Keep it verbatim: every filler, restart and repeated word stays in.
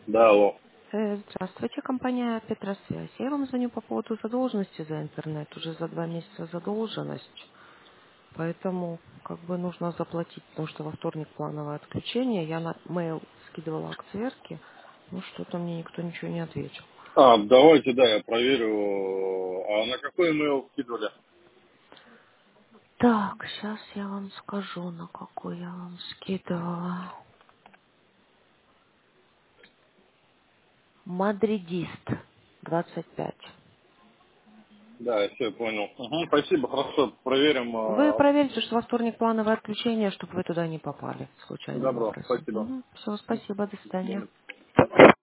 Да, алло. Э, Здравствуйте, компания Петросвязь. Я вам звоню по поводу задолженности за интернет. Уже за два месяца задолженность. Поэтому как бы нужно заплатить, потому что во вторник плановое отключение. Я на mail скидывала акционерки, но что-то мне никто ничего не ответил. А, давайте, да, я проверю. А на какой email скидывали? Так, сейчас я вам скажу, на какой я вам скидывала. Мадридист двадцать пять. Да, я все понял. Угу, спасибо, хорошо, проверим. Вы а, проверьте, что во вторник плановое отключение, чтобы вы туда не попали случайным Добро, образом. спасибо. Угу. Все, спасибо, до До свидания. свидания.